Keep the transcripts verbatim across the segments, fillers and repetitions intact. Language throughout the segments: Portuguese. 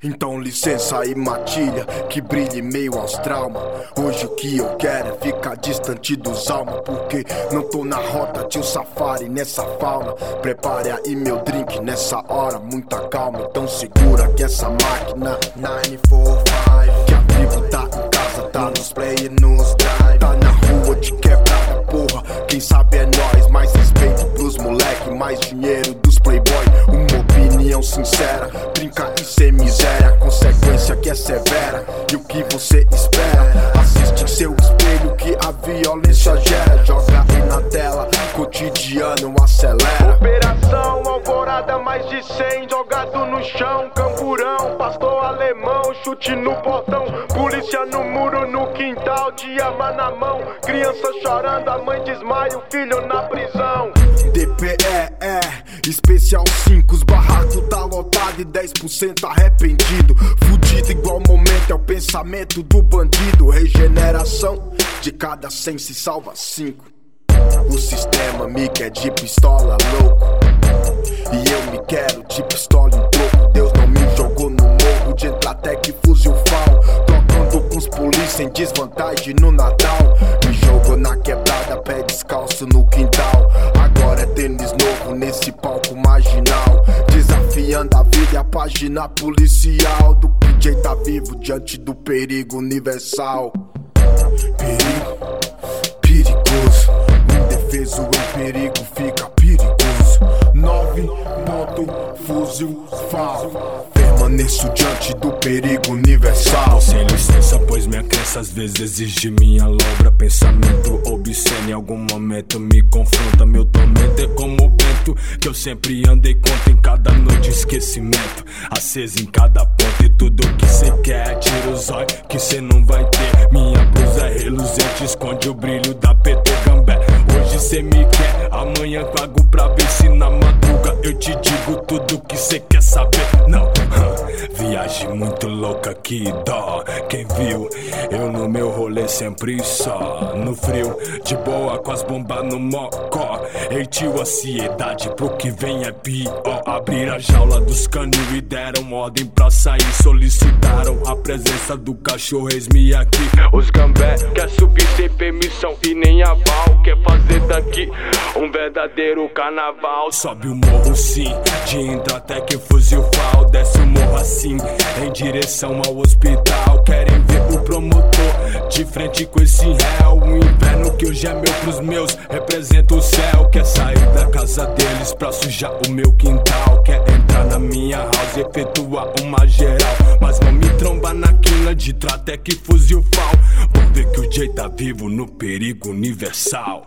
Então licença aí matilha, que brilhe meio aos traumas. Hoje o que eu quero é ficar distante dos almas, porque não tô na rota de um safari nessa fauna. Prepare aí meu drink nessa hora, muita calma. Então segura que essa máquina nove quatro cinco, que a tribo tá em casa, tá nos play e nos drive. Tá na rua de quebrada, porra, quem sabe é nós. Mais respeito pros moleque, mais dinheiro dos playboy. Uma opinião sincera, brinca e ser miséria. A consequência que é severa, e o que você espera? Assiste em seu espelho que a violência gera. Joga aí na tela, cotidiano acelera. Operação Alvorada, mais de cem jogado no chão. Camburão, pastor alemão, chute no portão. Polícia no muro, no quintal, de arma na mão. Criança chorando, a mãe desmaia, o filho na prisão. D P E E, especial cinco, os barracos tá lotado e dez por cento arrependido. Fudido igual momento é o pensamento do bandido. Regeneração, de cada cem se salva cinco. O sistema me quer de pistola, louco, e eu me quero de pistola em troco. Deus não me jogou no morro de Entratec, fuzil fal, trocando com os polícia em desvantagem no Natal. Me jogou na quebrada, pé descalço no quintal. Agora é tênis novo nesse palco marginal, desafiando a vida e a página policial. Do P J tá vivo diante do perigo universal. Perigo, perigoso, indefeso em perigo fica perigoso. Nove ponto fuzil fal, permaneço diante do perigo universal. Sem licença, pois minha crença às vezes exige minha lombra. Pensamento obsceno em algum momento me confronta. Meu tormento é como o vento que eu sempre andei contra. Em cada noite esquecimento, aceso em cada ponto. E tudo que cê quer, tira os olhos que cê não vai ter. Minha blusa é reluzente, esconde o brilho da P T Gambé. Hoje cê me quer, amanhã pago pra ver se na madruga eu te digo tudo que cê quer saber. Não, viagem muito louca, que dó. Quem viu, eu no meu rolê sempre só. No frio, de boa com as bombas no mocó. Ei tio, ansiedade pro que vem é pior. Abriram a jaula dos canil e deram ordem pra sair. Solicitaram a presença do cachorro, eis-me aqui. Os gambé quer subir sem permissão e nem aval. Quer fazer daqui um verdadeiro carnaval. Sobe o morro sim, de Entratec fuzil fal. Desce o morro assim, em direção ao hospital. Querem ver o promotor de frente com esse réu. O inverno que hoje é meu pros meus representa o céu. Quer sair da casa deles pra sujar o meu quintal. Quer entrar na minha house e efetuar uma geral, mas vão me trombar na quina de Entratec fuzil fal. Vão ver que o J tá vivo no perigo universal.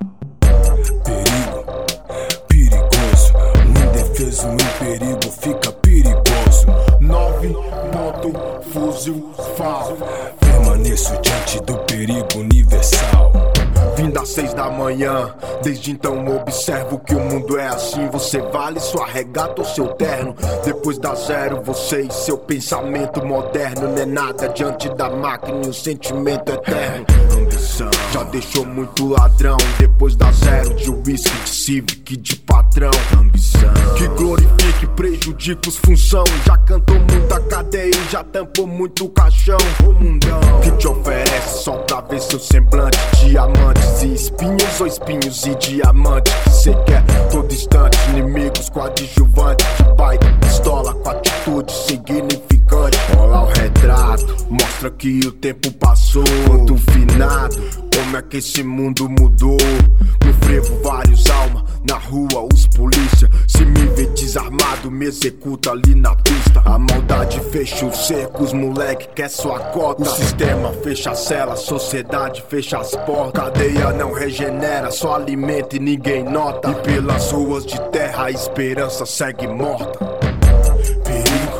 Perigo, perigoso, o indefeso em perigo fica perigoso. Nove ponto fuzil fal, permaneço diante do perigo universal. Vim das seis da manhã, desde então observo que o mundo é assim. Você vale sua regata ou seu terno. Depois da zero, você e seu pensamento moderno. Não é nada diante da máquina e o sentimento eterno. Ambição já deixou muito ladrão. Depois da zero, de whisky, de civic, de patrão. Ambição que glorifica e prejudica os função. Já cantou muita cadeia e já tampou muito caixão. O mundão que te oferece só pra ver seu semblante. Diamantes e espinhos ou espinhos e diamantes que cê quer todo instante. Inimigos coadjuvantes de baita pistola com atitude significante. Olha o retrato, mostra que o tempo passou. Quanto finado, como é que esse mundo mudou. No frevo vários almas, na rua os polícia. Se me vê desarmado, me executa ali na pista. A maldade fecha o cerco, os moleque quer sua cota. O sistema fecha a cela, a sociedade fecha as portas. Cadeia não regenera, só alimenta e ninguém nota. E pelas ruas de terra a esperança segue morta. Perigo,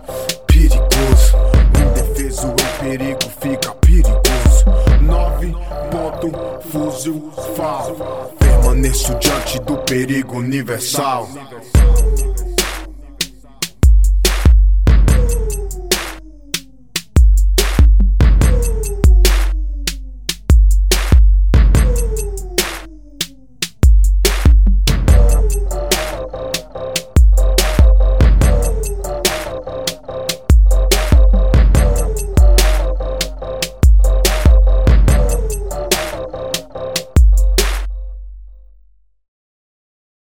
perigoso, indefeso em perigo fica perigoso. Nove ponto fuzil fal, permaneço diante do perigo universal.